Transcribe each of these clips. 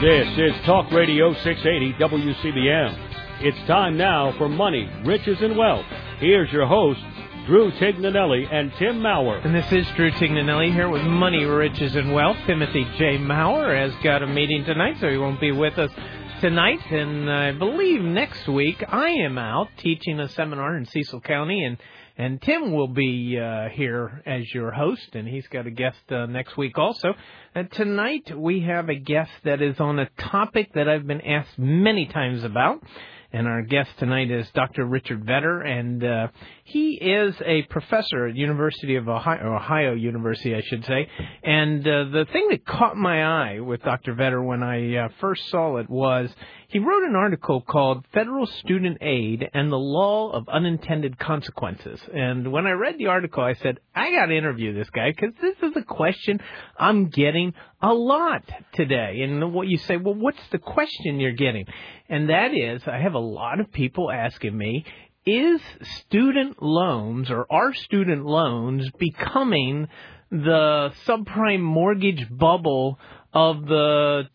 This is Talk Radio 680 WCBM. It's time now for Money, Riches, and Wealth. Here's your host, Drew Tignanelli and Tim Maurer. And this is Drew Tignanelli here with Money, Riches, and Wealth. Timothy J. Maurer has got a meeting tonight, so he won't be with us tonight. And I believe next week I am out teaching a seminar in Cecil County, and Tim will be here as your host, and he's got a guest next week also. And tonight we have a guest that is on a topic that I've been asked many times about. And our guest tonight is Dr. Richard Vedder, and he is a professor at University of Ohio University, I should say. And the thing that caught my eye with Dr. Vedder when I first saw it was he wrote an article called Federal Student Aid and the Law of Unintended Consequences. And when I read the article, I said, I got to interview this guy because this is a question I'm getting a lot today. And what you say, well, what's the question you're getting? And that is, I have a lot of people asking me, is student loans or are student loans becoming the subprime mortgage bubble of the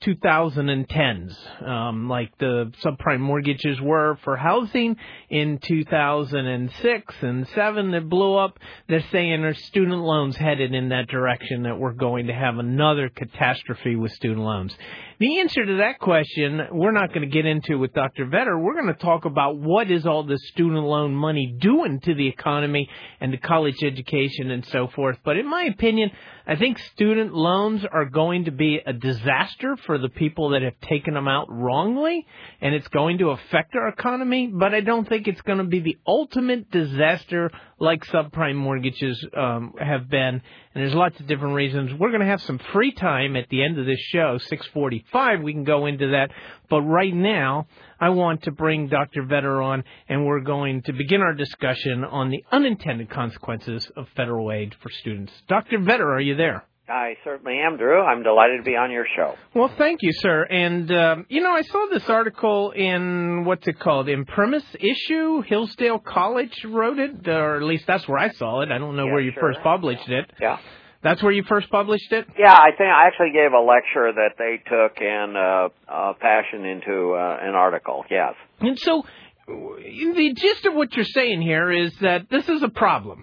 2010s, like the subprime mortgages were for housing in 2006 and 7 that blew up? They're saying are student loans headed in that direction, that we're going to have another catastrophe with student loans? The answer to that question, we're not going to get into with Dr. Vedder. We're going to talk about what is all this student loan money doing to the economy and to college education and so forth. But in my opinion, I think student loans are going to be a disaster for the people that have taken them out wrongly, and it's going to affect our economy, but I don't think it's going to be the ultimate disaster like subprime mortgages have been, and there's lots of different reasons. We're going to have some free time at the end of this show, 6:45. We can go into that, but right now I want to bring Dr. Vedder on, and we're going to begin our discussion on the unintended consequences of federal aid for students. Dr. Vedder, are you there? I certainly am, Drew. I'm delighted to be on your show. Well, thank you, sir. And, I saw this article in, what's it called, Imprimis issue. Hillsdale College wrote it, or at least that's where I saw it. I don't know where you first published it. Yeah. That's where you first published it? Yeah, I think I actually gave a lecture that they took and fashioned into an article, yes. And so the gist of what you're saying here is that this is a problem.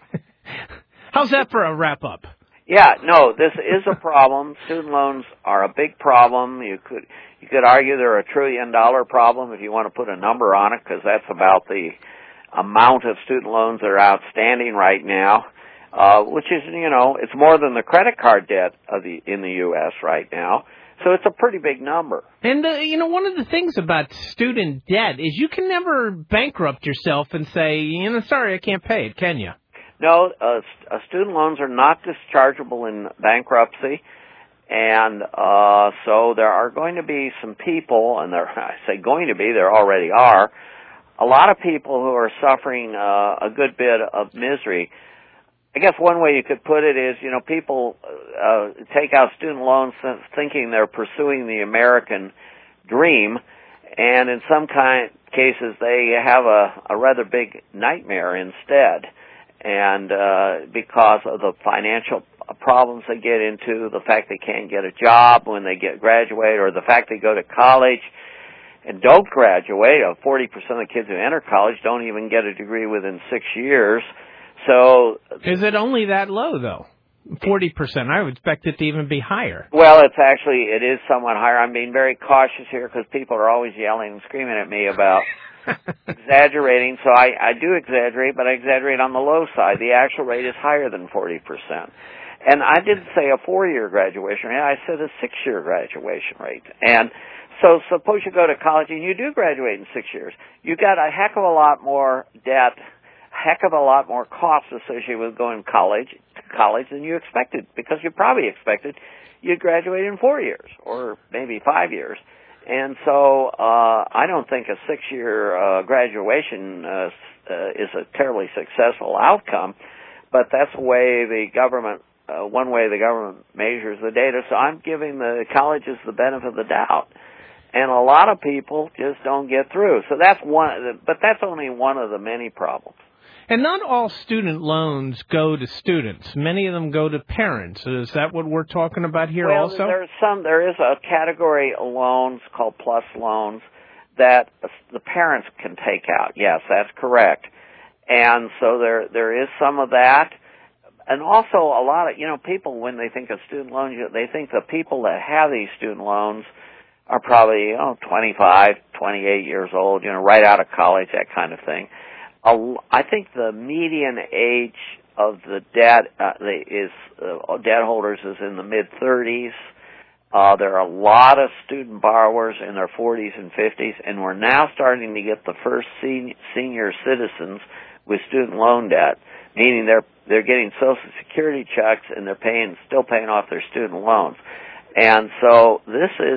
How's that for a wrap-up? Yeah, no, this is a problem. Student loans are a big problem. You could argue they're $1 trillion problem if you want to put a number on it, because that's about the amount of student loans that are outstanding right now, which is, it's more than the credit card debt in the U.S. right now. So it's a pretty big number. And, one of the things about student debt is you can never bankrupt yourself and say, sorry, I can't pay it, can you? No, student loans are not dischargeable in bankruptcy, and so there are going to be some people, and I say going to be, there already are, a lot of people who are suffering a good bit of misery. I guess one way you could put it is, people take out student loans thinking they're pursuing the American dream, and in some cases they have a rather big nightmare instead. And because of the financial problems they get into, the fact they can't get a job when they graduate, or the fact they go to college and don't graduate. 40% of the kids who enter college don't even get a degree within 6 years. So, is it only that low, though? 40%. I would expect it to even be higher. Well, it is somewhat higher. I'm being very cautious here because people are always yelling and screaming at me about exaggerating, so I do exaggerate, but I exaggerate on the low side. The actual rate is higher than 40%. And I didn't say a 4-year graduation rate, I said a 6-year graduation rate. And so suppose you go to college and you do graduate in 6 years. You got a heck of a lot more debt, heck of a lot more costs associated with going to college than you expected, because you probably expected you'd graduate in 4 years or maybe 5 years. And so I don't think a 6-year graduation is a terribly successful outcome, but that's the way the government, one way the government measures the data. So I'm giving the colleges the benefit of the doubt. And a lot of people just don't get through. So that's one, but that's only one of the many problems. And not all student loans go to students. Many of them go to parents. Is that what we're talking about here also? There is a category of loans called PLUS loans that the parents can take out. Yes, that's correct. And so there is some of that. And also a lot of, people, when they think of student loans, they think the people that have these student loans are probably, 25, 28 years old, right out of college, that kind of thing. I think the median age of the debt debt holders is in the mid-30s. There are a lot of student borrowers in their 40s and 50s, and we're now starting to get the first senior citizens with student loan debt, meaning they're getting Social Security checks and they're still paying off their student loans. And so this is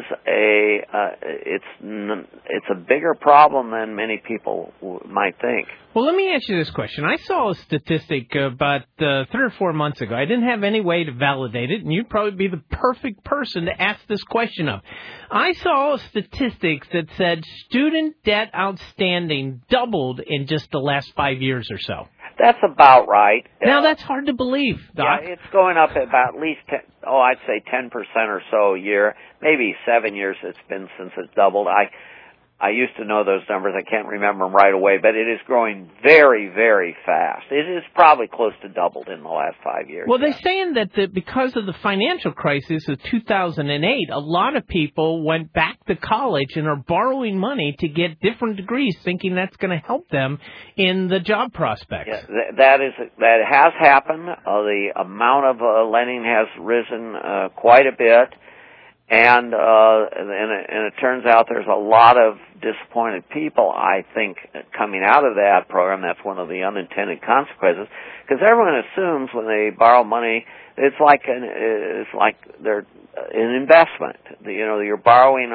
it's a bigger problem than many people might think. Well, let me ask you this question. I saw a statistic about 3 or 4 months ago. I didn't have any way to validate it, and you'd probably be the perfect person to ask this question of. I saw statistics that said student debt outstanding doubled in just the last 5 years or so. That's about right. Now, that's hard to believe, Doc. Yeah, it's going up at least, I'd say 10% or so a year. Maybe 7 years it's been since it's doubled. I used to know those numbers. I can't remember them right away, but it is growing very, very fast. It is probably close to doubled in the last 5 years. Well, they're saying that because of the financial crisis of 2008, a lot of people went back to college and are borrowing money to get different degrees, thinking that's going to help them in the job prospects. Yeah, that has happened. The amount of lending has risen quite a bit. And it turns out there's a lot of disappointed people, I think, coming out of that program. That's one of the unintended consequences, because everyone assumes when they borrow money, it's like they're an investment. You're borrowing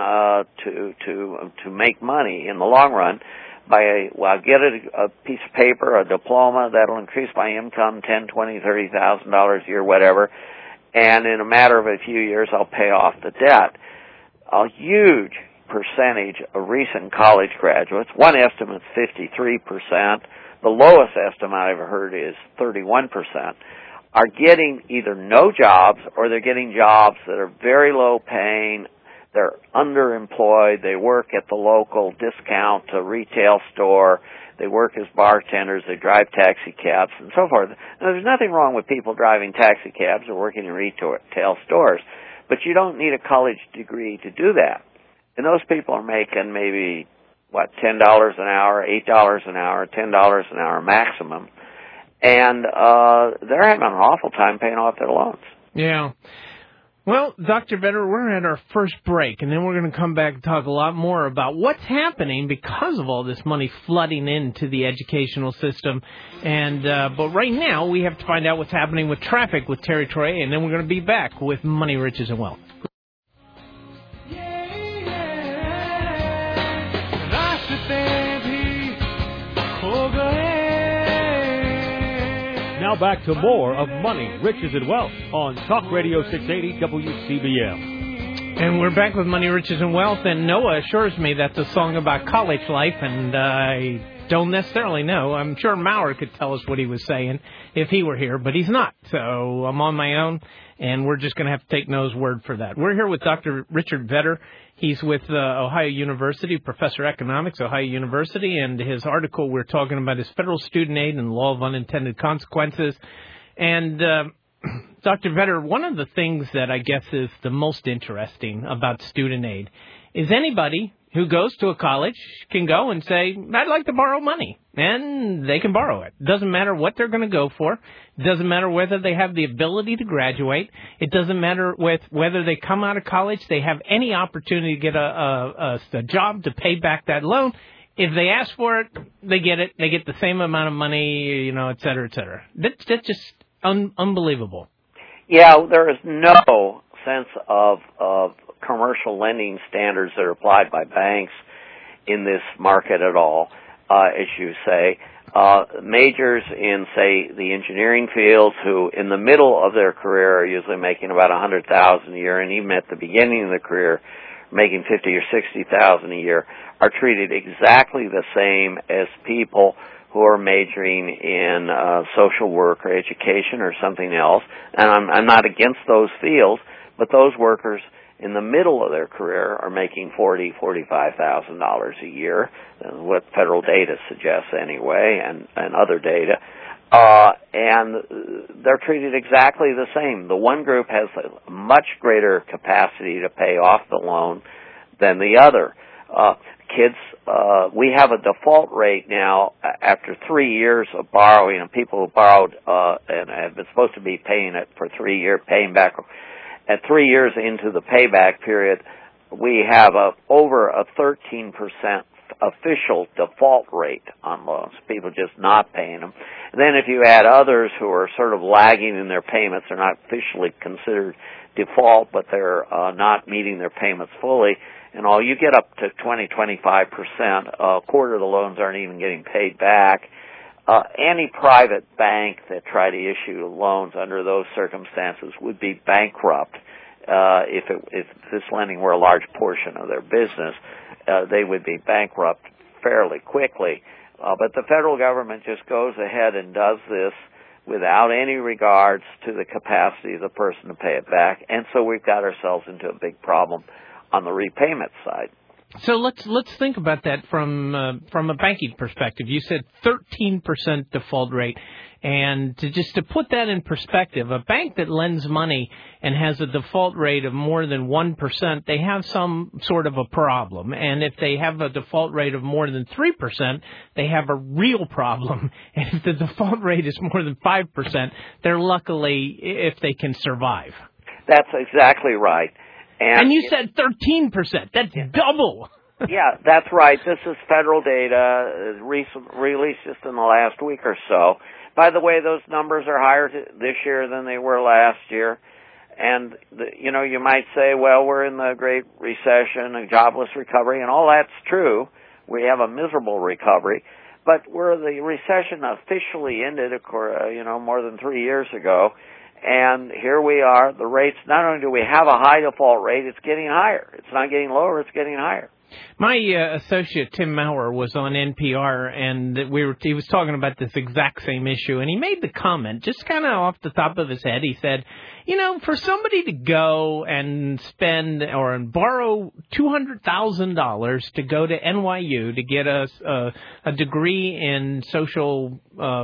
to make money in the long run. Get a piece of paper, a diploma that'll increase my income $10,000, $20,000, $30,000 a year, whatever. And in a matter of a few years, I'll pay off the debt. A huge percentage of recent college graduates, one estimate is 53%, the lowest estimate I've ever heard is 31%, are getting either no jobs or they're getting jobs that are very low paying, they're underemployed, they work at the local discount retail store, they work as bartenders, they drive taxi cabs, and so forth. Now, there's nothing wrong with people driving taxi cabs or working in retail stores, but you don't need a college degree to do that. And those people are making maybe, $10 an hour, $8 an hour, $10 an hour maximum, and they're having an awful time paying off their loans. Yeah. Well, Dr. Vetter, we're at our first break, and then we're going to come back and talk a lot more about what's happening because of all this money flooding into the educational system. And but right now, we have to find out what's happening with traffic with Terry Troy, and then we're going to be back with Money, Riches, and Wealth. Now back to more of Money, Riches, and Wealth on Talk Radio 680 WCBM. And we're back with Money, Riches, and Wealth, and Noah assures me that's a song about college life, and I don't necessarily know. I'm sure Maurer could tell us what he was saying if he were here, but he's not. So I'm on my own, and we're just going to have to take Noah's word for that. We're here with Dr. Richard Vetter. He's with Ohio University, Professor of Economics, Ohio University, and his article we're talking about is Federal Student Aid and the Law of Unintended Consequences. And Dr. Vetter, one of the things that I guess is the most interesting about student aid is anybody who goes to a college can go and say, I'd like to borrow money, and they can borrow it. It doesn't matter what they're going to go for. It doesn't matter whether they have the ability to graduate. It doesn't matter whether they come out of college, they have any opportunity to get a job to pay back that loan. If they ask for it, they get it. They get the same amount of money, et cetera, et cetera. That's just unbelievable. Yeah, there is no sense of commercial lending standards that are applied by banks in this market at all, as you say. Majors in, say, the engineering fields who in the middle of their career are usually making about $100,000 a year, and even at the beginning of the career making $50,000 or $60,000 a year, are treated exactly the same as people who are majoring in social work or education or something else. And I'm not against those fields, but those workers in the middle of their career are making $45,000 a year, what federal data suggests anyway, and other data. And they're treated exactly the same. The one group has a much greater capacity to pay off the loan than the other. Kids, we have a default rate now after 3 years of borrowing, and people who borrowed and have been supposed to be paying it for 3 years, paying back. At 3 years into the payback period, we have over a 13% official default rate on loans, people just not paying them. And then if you add others who are sort of lagging in their payments, they're not officially considered default, but they're not meeting their payments fully, and all, you get up to 20-25%. A quarter of the loans aren't even getting paid back. Any private bank that tried to issue loans under those circumstances would be bankrupt. If this lending were a large portion of their business, they would be bankrupt fairly quickly. But the federal government just goes ahead and does this without any regards to the capacity of the person to pay it back, and so we've got ourselves into a big problem on the repayment side. So let's think about that from a banking perspective. You said 13% default rate, and to put that in perspective, a bank that lends money and has a default rate of more than 1%, they have some sort of a problem. And if they have a default rate of more than 3%, they have a real problem. And if the default rate is more than 5%, they're luckily if they can survive. That's exactly right. And you said 13%. That's double. Yeah, that's right. This is federal data released just in the last week or so. By the way, those numbers are higher this year than they were last year. And, you might say, well, we're in the Great Recession, a jobless recovery, and all that's true. We have a miserable recovery. But where the recession officially ended, more than 3 years ago, and here we are, the rates, not only do we have a high default rate, it's getting higher. It's not getting lower, it's getting higher. My associate, Tim Maurer, was on NPR, and he was talking about this exact same issue, and he made the comment, just kind of off the top of his head, he said, for somebody to go and spend or borrow $200,000 to go to NYU to get a degree in social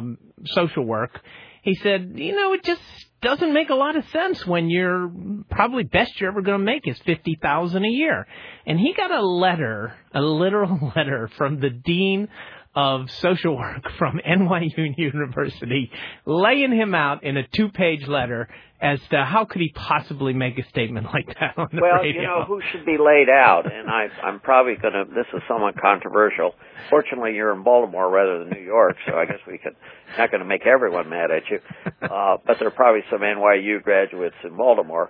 work, he said, it just doesn't make a lot of sense when you're probably best you're ever going to make is $50,000 a year. And he got a literal letter from the dean of social work from NYU University, laying him out in a 2-page letter as to how could he possibly make a statement like that on the radio. Who should be laid out? And I'm probably this is somewhat controversial. Fortunately, you're in Baltimore rather than New York, so I guess not going to make everyone mad at you. But there are probably some NYU graduates in Baltimore.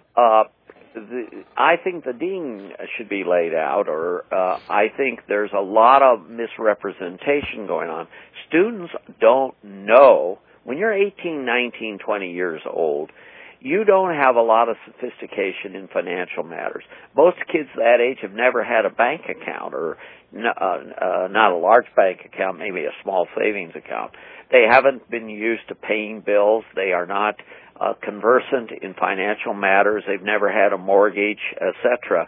I think the dean should be laid out, or I think there's a lot of misrepresentation going on. Students don't know. When you're 18, 19, 20 years old, you don't have a lot of sophistication in financial matters. Most kids that age have never had a bank account, or not a large bank account, maybe a small savings account. They haven't been used to paying bills. They are not conversant in financial matters. They've never had a mortgage, etc.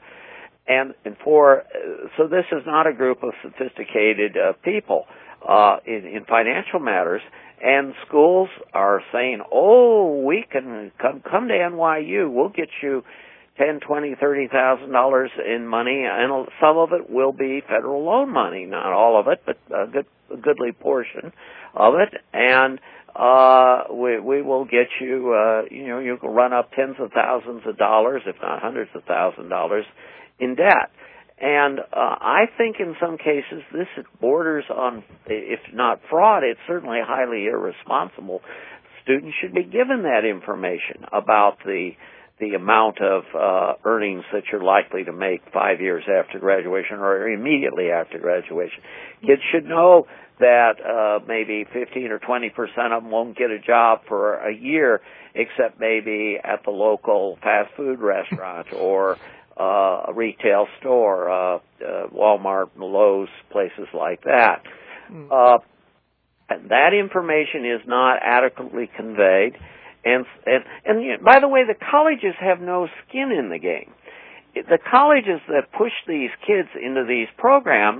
So this is not a group of sophisticated people in financial matters. And schools are saying, we can come to NYU. We'll get you $10,000, $20,000, $30,000 in money, and some of it will be federal loan money. Not all of it, but a goodly portion of it. And we will get you, you can run up tens of thousands of dollars, if not hundreds of thousands of dollars, in debt. And I think in some cases this borders on, if not fraud, it's certainly highly irresponsible. Students should be given that information about the amount of earnings that you're likely to make 5 years after graduation or immediately after graduation. Kids should know that maybe 15 or 20% of them won't get a job for a year, except maybe at the local fast food restaurant or a retail store, Walmart, Lowe's, places like that. that information is not adequately conveyed. And by the way, the colleges have no skin in the game. The colleges that push these kids into these programs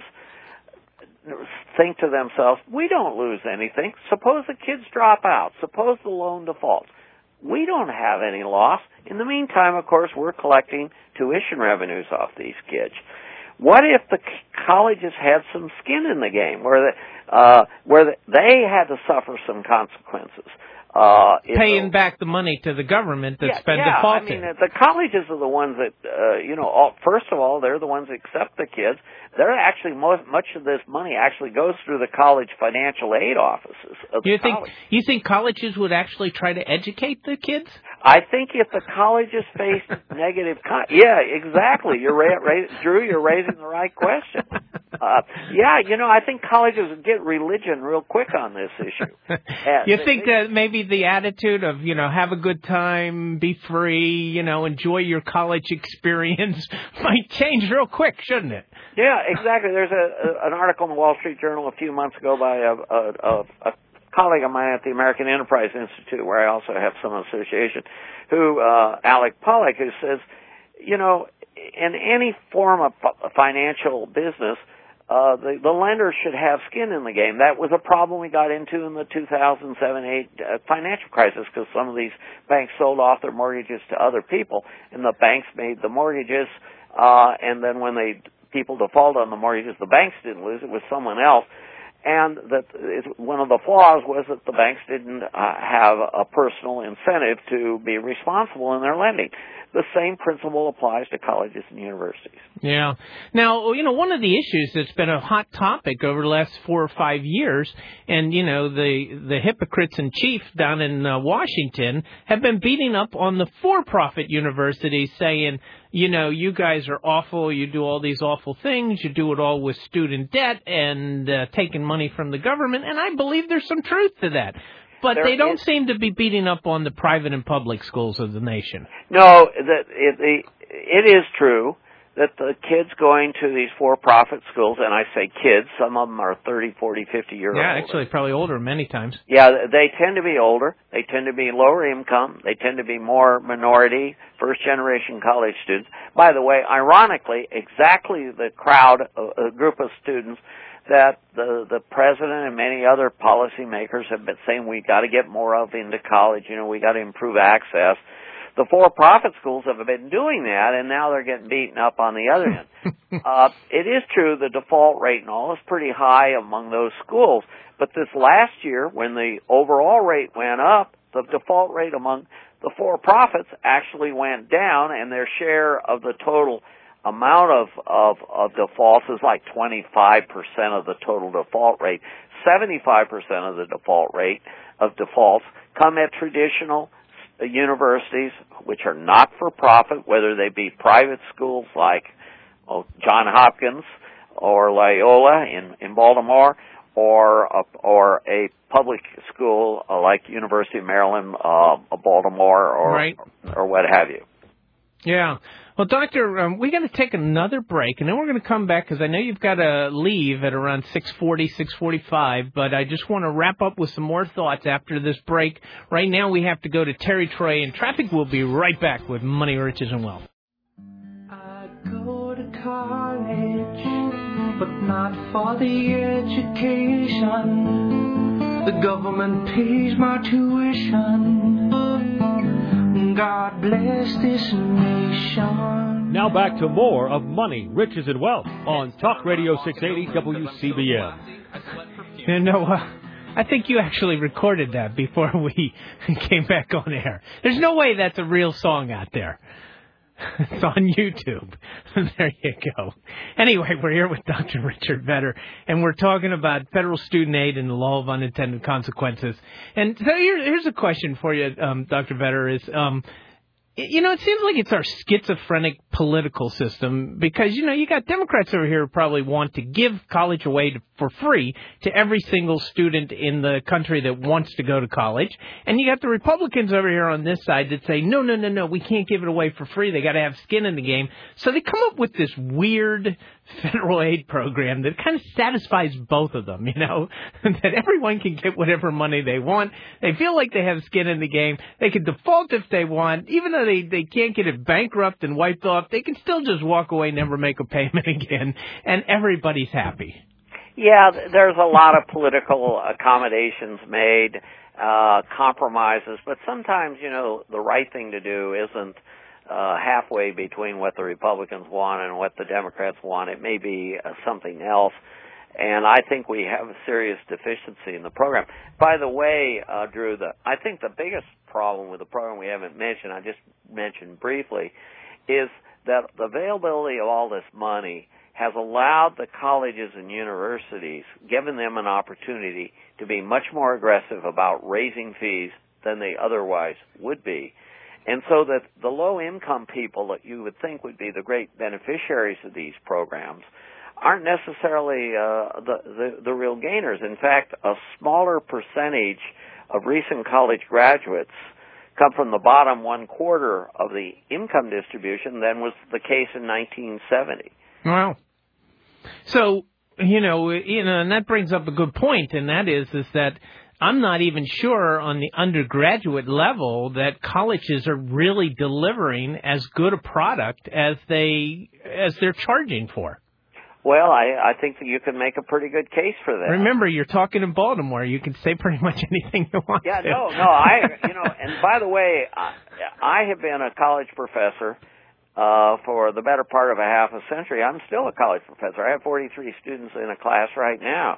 think to themselves, we don't lose anything. Suppose the kids drop out. Suppose the loan defaults. We don't have any loss. In the meantime, of course, we're collecting tuition revenues off these kids. What if the colleges had some skin in the game, where they had to suffer some consequences? Paying back the money to the government that's been defaulted. I mean, the colleges are the ones that, first of all, they're the ones that accept the kids. They're actually, much of this money actually goes through the college financial aid offices of the college. You think colleges would actually try to educate the kids? I think if the colleges faced negative, yeah, exactly. Drew, you're raising the right question. I think colleges would get religion real quick on this issue. You think that maybe the attitude of, have a good time, be free, enjoy your college experience might change real quick, shouldn't it? Yeah, exactly. There's an article in the Wall Street Journal a few months ago by a colleague of mine at the American Enterprise Institute, where I also have some association, Alec Pollack, who says, in any form of financial business, the lender should have skin in the game. That was a problem we got into in the 2007-8 financial crisis, because some of these banks sold off their mortgages to other people, and the banks made the mortgages, and then when people defaulted on the mortgages, the banks didn't lose, it was someone else. And that one of the flaws was that the banks didn't have a personal incentive to be responsible in their lending. The same principle applies to colleges and universities. Yeah. Now, one of the issues that's been a hot topic over the last 4 or 5 years, and, the hypocrites in chief down in Washington have been beating up on the for-profit universities, saying, you guys are awful, you do all these awful things, you do it all with student debt and taking money from the government, and I believe there's some truth to that. But they don't seem to be beating up on the private and public schools of the nation. No, it is true that the kids going to these for-profit schools, and I say kids, some of them are 30, 40, 50 years old. Yeah, actually probably older many times. Yeah, they tend to be older. They tend to be lower income. They tend to be more minority, first-generation college students. By the way, ironically, exactly the group of students that the president and many other policymakers have been saying we got to get more of into college. We got to improve access. The for-profit schools have been doing that, and now they're getting beaten up on the other end. It is true the default rate and all is pretty high among those schools, but this last year, when the overall rate went up, the default rate among the for-profits actually went down, and their share of the total amount of defaults is like 25% of the total default rate. 75% of the default rate of defaults come at traditional universities, which are not for profit, whether they be private schools like Johns Hopkins or Loyola in Baltimore, or a public school like University of Maryland, Baltimore, or what have you. Yeah. Well, Doctor, we got to take another break, and then we're going to come back because I know you've got to leave at around 6:40, 6:45, but I just want to wrap up with some more thoughts after this break. Right now we have to go to Terry Trey in traffic. We'll be right back with Money, Riches, and Wealth. I go to college, but not for the education. The government pays my tuition. God bless this nation. Now back to more of Money, Riches, and Wealth on Talk Radio 680 WCBM. I think you actually recorded that before we came back on air. There's no way that's a real song out there. It's on YouTube. There you go. Anyway, we're here with Dr. Richard Vedder, and we're talking about federal student aid and the law of unintended consequences. And so here's a question for you, Dr. Vedder, is You know, it seems like it's our schizophrenic political system because, you know, you got Democrats over here who probably want to give college away for free to every single student in the country that wants to go to college. And you got the Republicans over here on this side that say, no, we can't give it away for free. They got to have skin in the game. So they come up with this weird federal aid program that kind of satisfies both of them, you know, that everyone can get whatever money they want. They feel like they have skin in the game. They can default if they want. Even though they can't get it bankrupt and wiped off, they can still just walk away, never make a payment again, and everybody's happy. Yeah, there's a lot of political accommodations made, compromises, but sometimes, you know, the right thing to do isn't halfway between what the Republicans want and what the Democrats want. It may be something else. And I think we have a serious deficiency in the program. By the way, Drew, I think the biggest problem with the program we haven't mentioned, I just mentioned briefly, is that the availability of all this money has allowed the colleges and universities, given them an opportunity to be much more aggressive about raising fees than they otherwise would be. And so that the low-income people that you would think would be the great beneficiaries of these programs aren't necessarily the real gainers. In fact, a smaller percentage of recent college graduates come from the bottom 1/4 of the income distribution than was the case in 1970. Wow. So, you know, and that brings up a good point, and that is that I'm not even sure on the undergraduate level that colleges are really delivering as good a product as they're charging for. Well, I think that you can make a pretty good case for that. Remember, you're talking in Baltimore. You can say pretty much anything you want. Yeah, to. no, and by the way, I have been a college professor for the better part of a half a century. I'm still a college professor. I have 43 students in a class right now.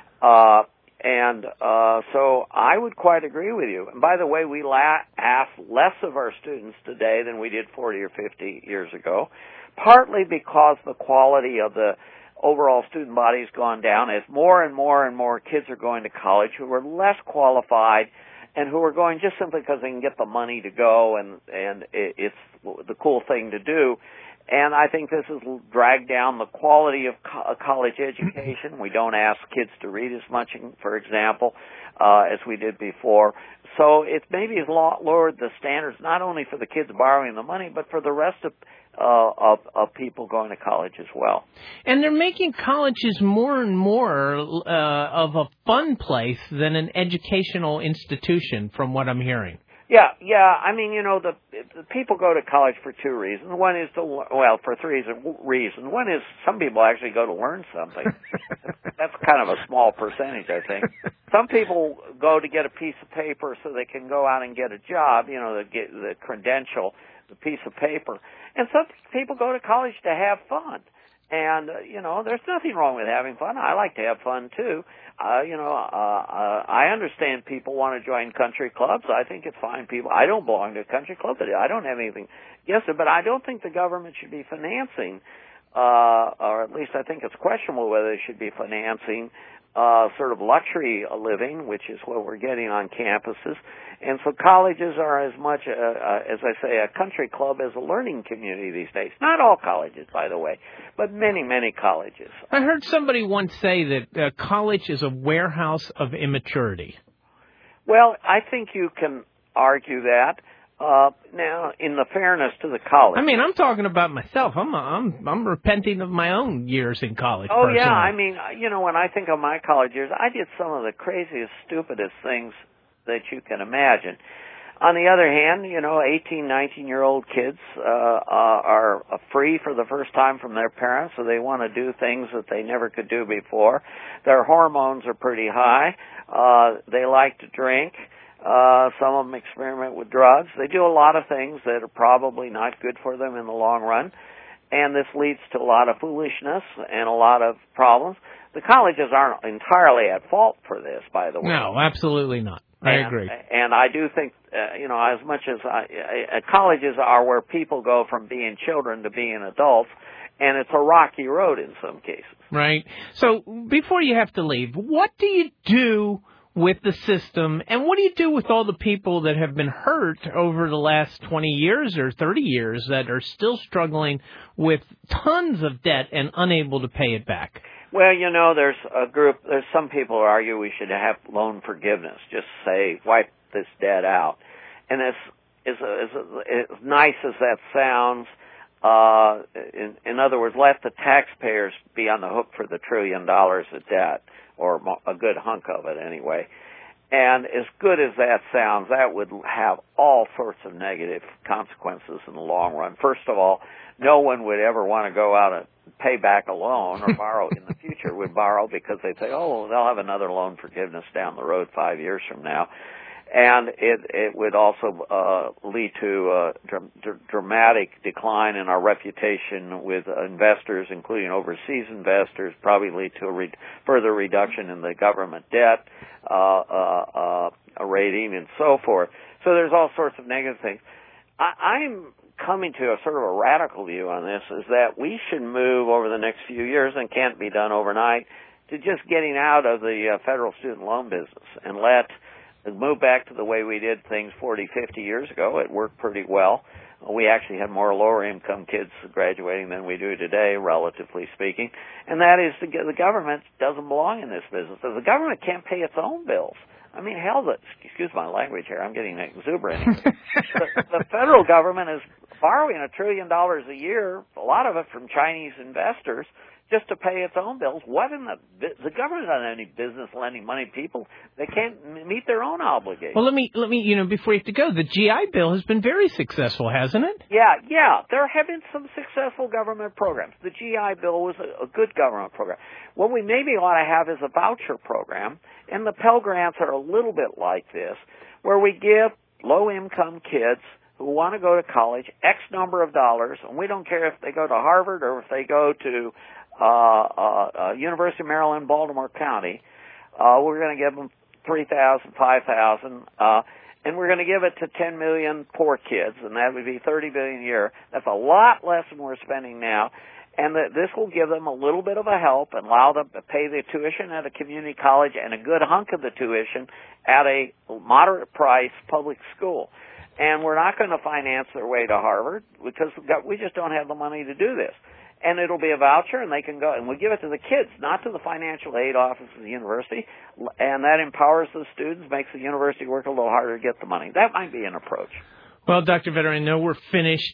So I would quite agree with you. And by the way, we ask less of our students today than we did 40 or 50 years ago, partly because the quality of the overall student body has gone down as more and more and more kids are going to college who are less qualified and who are going just simply because they can get the money to go and it's the cool thing to do. And I think this has dragged down the quality of college education. We don't ask kids to read as much, for example, as we did before. So it maybe has lowered the standards not only for the kids borrowing the money, but for the rest of people going to college as well. And they're making colleges more and more of a fun place than an educational institution, from what I'm hearing. Yeah. I mean, you know, the people go to college for two reasons. One is for three reasons. One is some people actually go to learn something. That's kind of a small percentage, I think. Some people go to get a piece of paper so they can go out and get a job, you know, get the credential, the piece of paper. And some people go to college to have fun. And, you know, there's nothing wrong with having fun. I like to have fun, too. I understand people want to join country clubs. I think it's fine. I don't belong to a country club. I don't have anything against it. But I don't think the government should be financing, or at least I think it's questionable whether they should be financing sort of luxury living, which is what we're getting on campuses. And so colleges are as much, as I say, a country club as a learning community these days. Not all colleges, by the way, but many, many colleges. I heard somebody once say that college is a warehouse of immaturity. Well, I think you can argue that. Now, in the fairness to the college. I mean, I'm talking about myself. I'm repenting of my own years in college. Oh, personally. yeah. I mean, you know, when I think of my college years, I did some of the craziest, stupidest things that you can imagine. On the other hand, you know, 18, 19-year-old kids are free for the first time from their parents, so they want to do things that they never could do before. Their hormones are pretty high. They like to drink. Some of them experiment with drugs. They do a lot of things that are probably not good for them in the long run. And this leads to a lot of foolishness and a lot of problems. The colleges aren't entirely at fault for this, by the way. No, absolutely not. I agree. And I do think, you know, as much as colleges are where people go from being children to being adults, and it's a rocky road in some cases. Right. So before you have to leave, what do you do with the system? And what do you do with all the people that have been hurt over the last 20 years or 30 years that are still struggling with tons of debt and unable to pay it back? Well, there's some people who argue we should have loan forgiveness. Just say, wipe this debt out. And as nice as that sounds, in other words, let the taxpayers be on the hook for the $1 trillion of debt, or a good hunk of it anyway. And as good as that sounds, that would have all sorts of negative consequences in the long run. First of all, no one would ever want to go out and pay back a loan or borrow in the future, would borrow because they'd say, oh, they'll have another loan forgiveness down the road 5 years from now. And it would also lead to a dramatic decline in our reputation with investors, including overseas investors, probably lead to a further reduction in the government debt rating and so forth. So there's all sorts of negative things. I'm coming to a sort of a radical view on this, is that we should move over the next few years, and can't be done overnight, to just getting out of the federal student loan business and move back to the way we did things 40, 50 years ago. It worked pretty well. We actually had more lower-income kids graduating than we do today, relatively speaking. And that is, the government doesn't belong in this business. The government can't pay its own bills. I mean, hell, excuse my language here, I'm getting exuberant. The federal government is borrowing $1 trillion a year, a lot of it from Chinese investors, just to pay its own bills. The government doesn't have any business lending money to people. They can't meet their own obligations. Well, let me, before you have to go, the GI Bill has been very successful, hasn't it? Yeah. There have been some successful government programs. The GI Bill was a good government program. What we maybe ought to have is a voucher program, and the Pell Grants are a little bit like this, where we give low-income kids who want to go to college X number of dollars, and we don't care if they go to Harvard or if they go to University of Maryland, Baltimore County. We're going to give them $3,000, $5,000, and we're going to give it to 10 million poor kids, and that would be $30 billion a year. That's a lot less than we're spending now, and this will give them a little bit of a help and allow them to pay the tuition at a community college and a good hunk of the tuition at a moderate price public school. And we're not going to finance their way to Harvard because we just don't have the money to do this. And it'll be a voucher, and they can go, and we give it to the kids, not to the financial aid office of the university, and that empowers the students, makes the university work a little harder to get the money. That might be an approach. Well, Dr. Vetter, I know we're finished,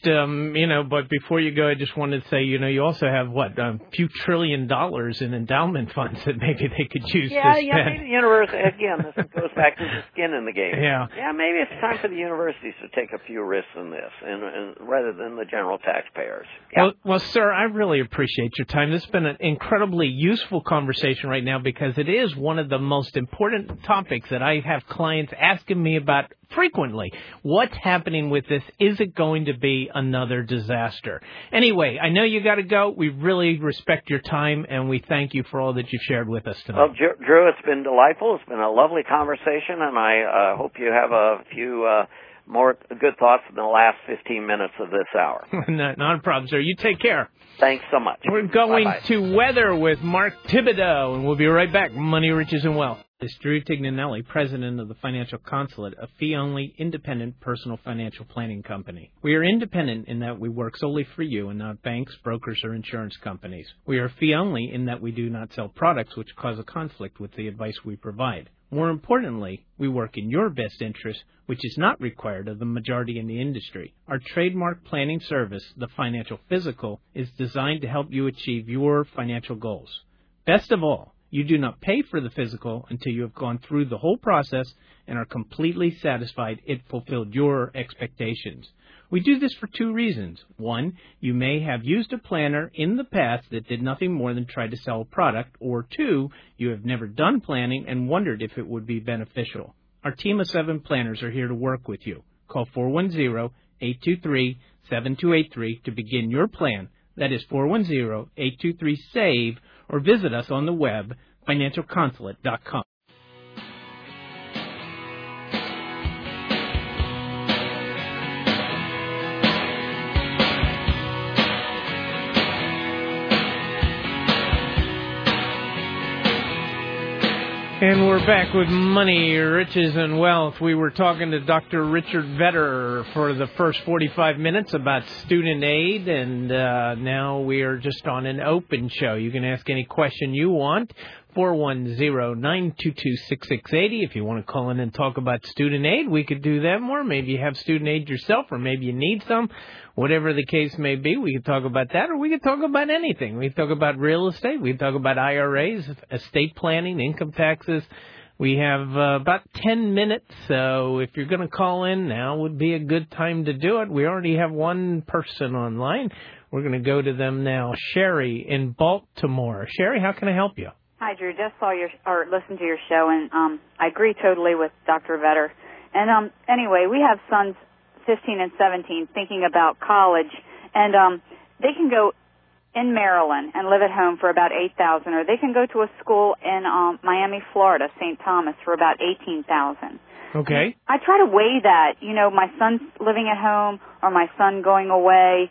but before you go, I just wanted to say, you also have, a few $1 trillion in endowment funds that maybe they could use to spend. Yeah, maybe the university, again, this goes back to the skin in the game. Yeah, maybe it's time for the universities to take a few risks in this, and rather than the general taxpayers. Yeah. Well, sir, I really appreciate your time. This has been an incredibly useful conversation right now because it is one of the most important topics that I have clients asking me about frequently. What's happening with this? Is it going to be another disaster? Anyway, I know you got to go. We really respect your time, and we thank you for all that you've shared with us tonight. Well, Drew, it's been delightful. It's been a lovely conversation, and I hope you have a few more good thoughts in the last 15 minutes of this hour. Not a problem, sir. You take care. Thanks so much. We're going Bye-bye. to weather with Mark Thibodeau, and we'll be right back. Money, Riches, and Wealth. This is Drew Tignanelli, president of the Financial Consulate, a fee-only, independent personal financial planning company. We are independent in that we work solely for you and not banks, brokers, or insurance companies. We are fee-only in that we do not sell products which cause a conflict with the advice we provide. More importantly, we work in your best interest, which is not required of the majority in the industry. Our trademark planning service, the Financial Physical, is designed to help you achieve your financial goals. Best of all, you do not pay for the physical until you have gone through the whole process and are completely satisfied it fulfilled your expectations. We do this for two reasons. One, you may have used a planner in the past that did nothing more than try to sell a product, or two, you have never done planning and wondered if it would be beneficial. Our team of 7 planners are here to work with you. Call 410-823-7283 to begin your plan. That is 410-823-SAVE, or visit us on the web, financialconsulate.com. And we're back with Money, Riches, and Wealth. We were talking to Dr. Richard Vedder for the first 45 minutes about student aid, and now we are just on an open show. You can ask any question you want, 410-922-6680. If you want to call in and talk about student aid, we could do that more. Maybe you have student aid yourself, or maybe you need some. Whatever the case may be, we could talk about that, or we could talk about anything. We could talk about real estate. We could talk about IRAs, estate planning, income taxes. We have about 10 minutes, so if you're going to call in, now would be a good time to do it. We already have one person online. We're going to go to them now. Sherry in Baltimore. Sherry, how can I help you? Hi, Drew. Just listened to your show, and I agree totally with Dr. Vedder. And anyway, we have sons 15 and 17 thinking about college, and they can go in Maryland and live at home for about $8,000, or they can go to a school in Miami, Florida, St. Thomas, for about $18,000. Okay. I try to weigh that, my son's living at home or my son going away,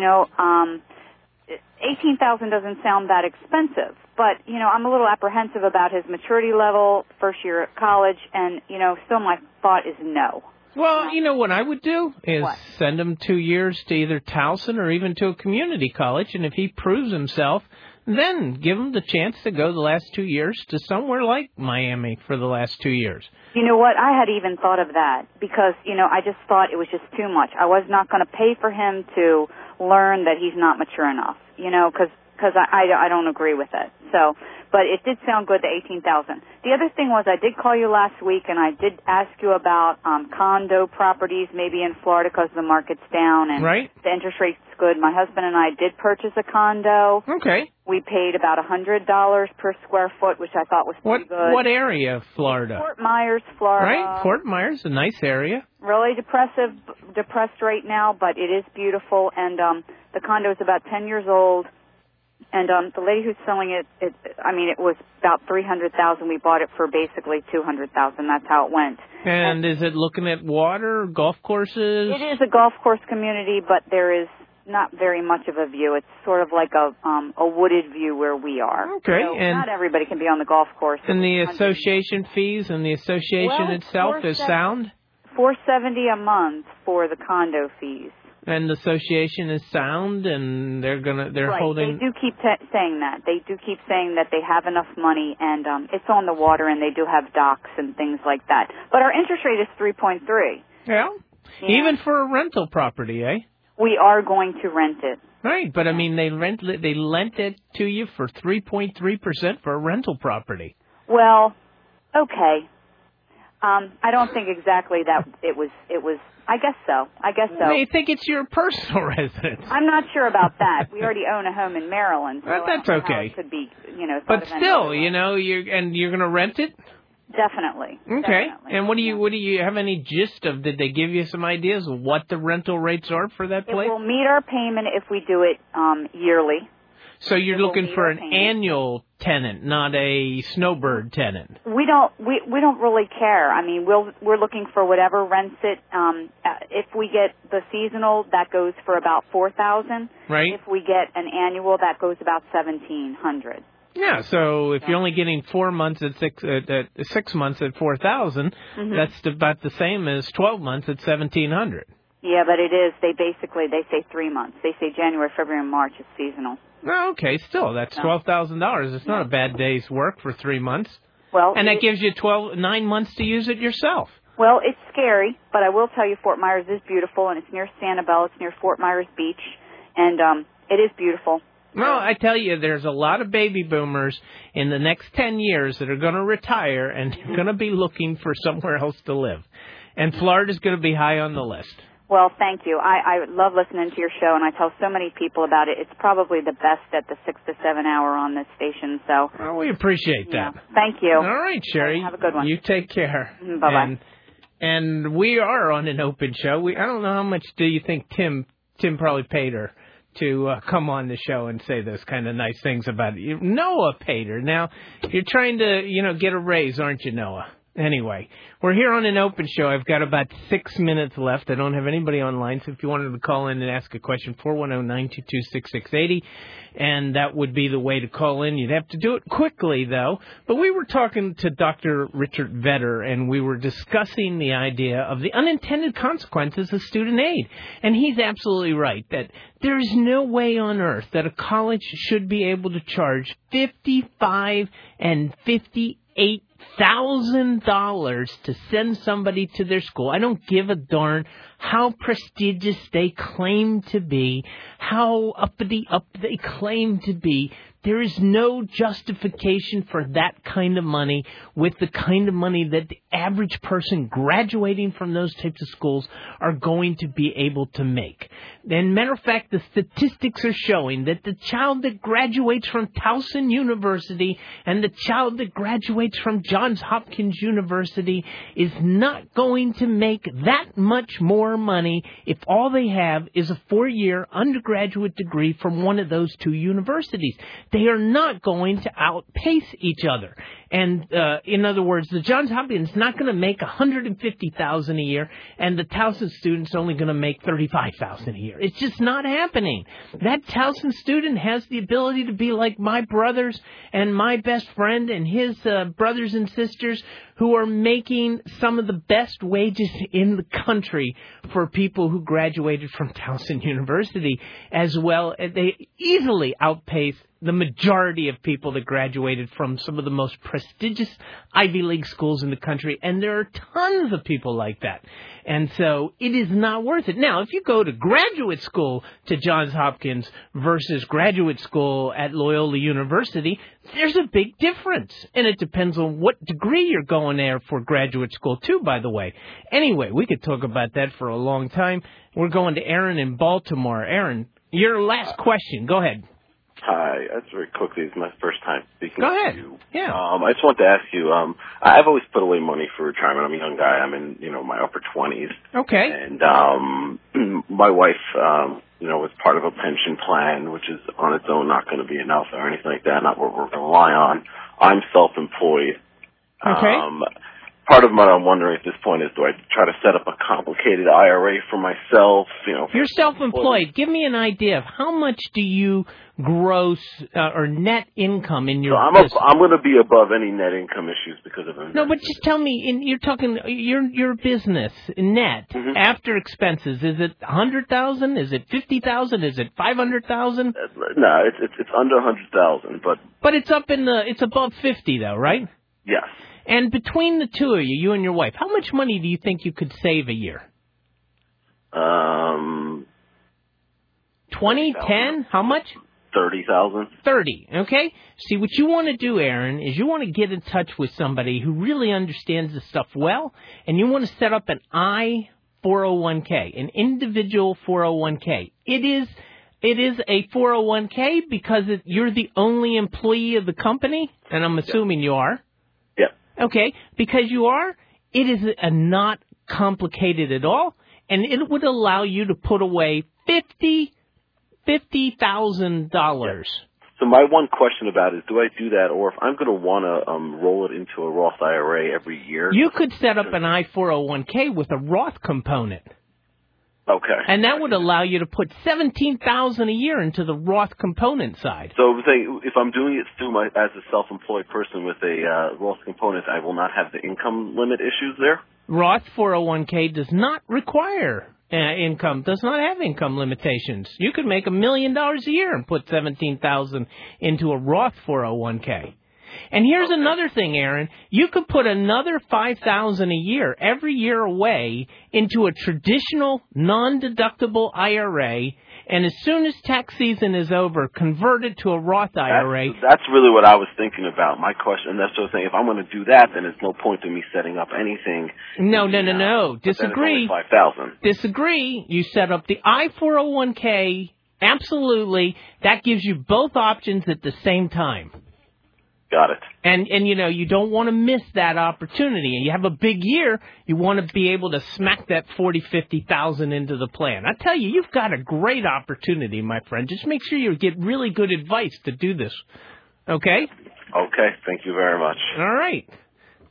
$18,000 doesn't sound that expensive, but, I'm a little apprehensive about his maturity level, first year at college, and, still my thought is no. Well, you know what I would do is send him 2 years to either Towson or even to a community college, and if he proves himself, then give him the chance to go the last 2 years to somewhere like Miami for the last 2 years. You know what? I had even thought of that because, I just thought it was just too much. I was not going to pay for him to learn that he's not mature enough, because I don't agree with it. So, but it did sound good, the $18,000. The other thing was I did call you last week, and I did ask you about condo properties, maybe in Florida because the market's down and the interest rate's good. My husband and I did purchase a condo. Okay. We paid about $100 per square foot, which I thought was pretty good. What area of Florida? Fort Myers, Florida. Right, Fort Myers, a nice area. Really depressed right now, but it is beautiful, and the condo is about 10 years old. And the lady who's selling it was about $300,000. We bought it for basically $200,000. That's how it went. And is it looking at water, golf courses? It is a golf course community, but there is not very much of a view. It's sort of like a wooded view where we are. Okay. So and not everybody can be on the golf course. And the association fees and the association itself is sound? $470 a month for the condo fees. And the association is sound, and they're right. holding. They do keep saying that. They do keep saying that they have enough money, and it's on the water, and they do have docks and things like that. But our interest rate is 3.3. Yeah. Even for a rental property, eh? We are going to rent it. Right, but I mean, they lent it to you for 3.3% for a rental property. Well, okay. I don't think exactly that it was. I guess so. They think it's your personal residence. I'm not sure about that. We already own a home in Maryland. So that's okay. It could be, But still, you're going to rent it? Definitely. Okay. Definitely. And what do you have any gist of? Did they give you some ideas of what the rental rates are for that place? It will meet our payment if we do it yearly. So you're looking for an annual tenant, not a snowbird tenant. We don't really care. I mean, we're looking for whatever rents it. If we get the seasonal, that goes for about $4,000. Right. If we get an annual, that goes about $1,700. Yeah. So if you're only getting 4 months at 6 months at $4,000, that's about the same as 12 months at $1,700. Yeah, but it is. They say 3 months. They say January, February, and March is seasonal. Oh, okay, still, that's $12,000. It's not a bad day's work for 3 months. Well, and that gives you 9 months to use it yourself. Well, it's scary, but I will tell you Fort Myers is beautiful, and it's near Sanibel. It's near Fort Myers Beach, and it is beautiful. Well, I tell you, there's a lot of baby boomers in the next 10 years that are going to retire, and they're going to be looking for somewhere else to live. And Florida's going to be high on the list. Well, thank you. I love listening to your show, and I tell so many people about it. It's probably the best at the 6 to 7 hour on this station. So well, we appreciate that. Thank you. All right, Sherry. Have a good one. You take care. Bye-bye. And we are on an open show. I don't know how much do you think Tim probably paid her to come on the show and say those kind of nice things about you. Noah paid her. Now, you're trying to, get a raise, aren't you, Noah? Anyway, we're here on an open show. I've got about 6 minutes left. I don't have anybody online, so if you wanted to call in and ask a question, 410-922-6680, and that would be the way to call in. You'd have to do it quickly, though. But we were talking to Dr. Richard Vedder, and we were discussing the idea of the unintended consequences of student aid. And he's absolutely right, that there is no way on earth that a college should be able to charge $55,000 and $58,000 to send somebody to their school. I don't give a darn how prestigious they claim to be, how uppity they claim to be. There is no justification for that kind of money with the kind of money that the average person graduating from those types of schools are going to be able to make. And matter of fact, the statistics are showing that the child that graduates from Towson University and the child that graduates from Johns Hopkins University is not going to make that much more money if all they have is a 4-year undergraduate degree from one of those two universities. They are not going to outpace each other. And in other words, the Johns Hopkins is not going to make $150,000 a year, and the Towson student's only going to make $35,000 a year. It's just not happening. That Towson student has the ability to be like my brothers and my best friend and his brothers and sisters who are making some of the best wages in the country for people who graduated from Towson University as well. They easily outpace the majority of people that graduated from some of the most prestigious Ivy League schools in the country, and there are tons of people like that. And so it is not worth it. Now, if you go to graduate school to Johns Hopkins versus graduate school at Loyola University, there's a big difference. And it depends on what degree you're going there for graduate school, too, by the way. Anyway, we could talk about that for a long time. We're going to Aaron in Baltimore. Aaron, your last question. Go ahead. Hi, that's very quickly. It's my first time speaking Go ahead. to you. Yeah. I just wanted to ask you, I've always put away money for retirement. I'm a young guy. I'm in, my upper 20s. Okay. And my wife, was part of a pension plan, which is on its own not going to be enough or anything like that, not what we're going to rely on. I'm self-employed. Okay. Part of what I'm wondering at this point is, do I try to set up a complicated IRA for myself? You're self-employed. Give me an idea of how much do you gross or net income in your business? I'm going to be above any net income issues because of investment. No, but just tell me, you're talking your business net after expenses. Is it $100,000? Is it $50,000? Is it $500,000? No, it's under $100,000, but it's it's above 50 though, right? Yes. And between the two of you and your wife, how much money do you think you could save a year? 20, 10, how much? 30,000. 30, okay? See, what you want to do, Aaron, is you want to get in touch with somebody who really understands this stuff well, and you want to set up an I-401k, an individual 401k. It is a 401k because you're the only employee of the company, and I'm assuming you are. Yeah. Okay, because you are, it is not complicated at all, and it would allow you to put away $50,000. So my one question about it is, do I do that, or if I'm going to want to roll it into a Roth IRA every year? You could set up an I-401k with a Roth component. Okay. And that would allow you to put $17,000 a year into the Roth component side. So if I'm doing it through as a self-employed person with a Roth component, I will not have the income limit issues there? Roth 401k does not require income, does not have income limitations. You could make $1 million a year and put $17,000 into a Roth 401k. And here's another thing, Aaron. You could put another $5,000 a year every year away into a traditional non-deductible IRA, and as soon as tax season is over, convert it to a Roth IRA. That's really what I was thinking about. My question, and that's sort of thing. If I'm going to do that, then there's no point in me setting up anything. No. Disagree. $5,000. Disagree. You set up the I-401k. Absolutely. That gives you both options at the same time. Got it. And you don't want to miss that opportunity. And you have a big year, you want to be able to smack that $50,000 into the plan. I tell you, you've got a great opportunity, my friend. Just make sure you get really good advice to do this. Okay? Okay. Thank you very much. All right.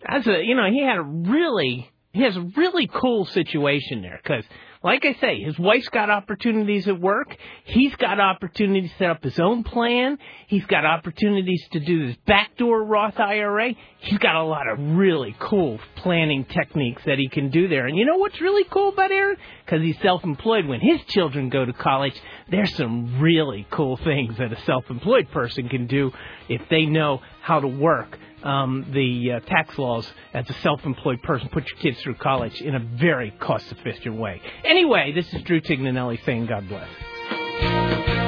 He has a really cool situation there because, like I say, his wife's got opportunities at work. He's got opportunities to set up his own plan. He's got opportunities to do this backdoor Roth IRA. He's got a lot of really cool planning techniques that he can do there. And you know what's really cool about Aaron? Because he's self-employed. When his children go to college, there's some really cool things that a self-employed person can do if they know how to work the tax laws as a self-employed person. Put your kids through college in a very cost-efficient way. Anyway, this is Drew Tignanelli saying God bless.